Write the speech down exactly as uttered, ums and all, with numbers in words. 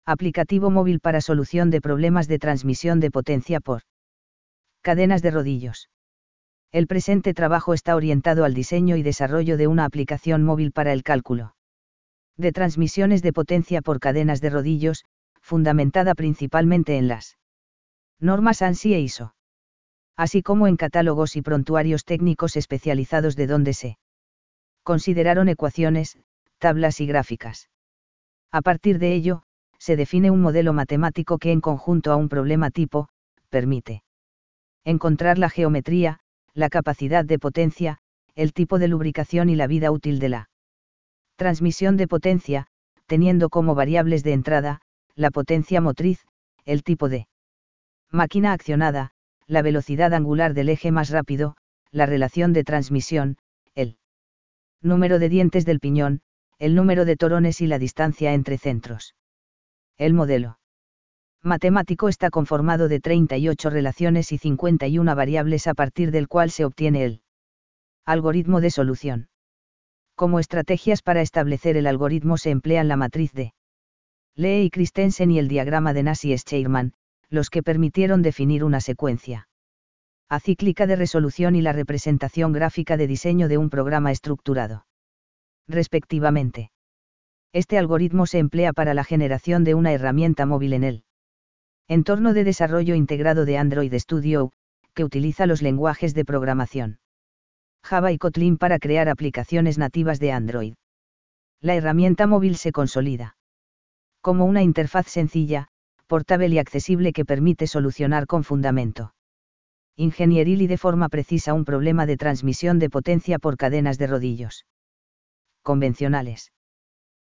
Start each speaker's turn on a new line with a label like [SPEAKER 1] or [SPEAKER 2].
[SPEAKER 1] Aplicativo móvil para solución de problemas de transmisión de potencia por cadenas de rodillos. El presente trabajo está orientado al diseño y desarrollo de una aplicación móvil para el cálculo de transmisiones de potencia por cadenas de rodillos, fundamentada principalmente en las normas ANSI e I S O, así como en catálogos y prontuarios técnicos especializados de donde se consideraron ecuaciones, tablas y gráficas. A partir de ello, se define un modelo matemático que en conjunto a un problema tipo, permite encontrar la geometría, la capacidad de potencia, el tipo de lubricación y la vida útil de la transmisión de potencia, teniendo como variables de entrada, la potencia motriz, el tipo de máquina accionada, la velocidad angular del eje más rápido, la relación de transmisión, el número de dientes del piñón, el número de torones y la distancia entre centros. El modelo matemático está conformado de treinta y ocho relaciones y cincuenta y una variables a partir del cual se obtiene el algoritmo de solución. Como estrategias para establecer el algoritmo se emplean la matriz de Lee y Christensen y el diagrama de Nash y Scherman, los que permitieron definir una secuencia acíclica de resolución y la representación gráfica de diseño de un programa estructurado, respectivamente. Este algoritmo se emplea para la generación de una herramienta móvil en el entorno de desarrollo integrado de Android Studio, que utiliza los lenguajes de programación Java y Kotlin para crear aplicaciones nativas de Android. La herramienta móvil se consolida como una interfaz sencilla, portable y accesible que permite solucionar con fundamento ingenieril y de forma precisa un problema de transmisión de potencia por cadenas de rodillos convencionales.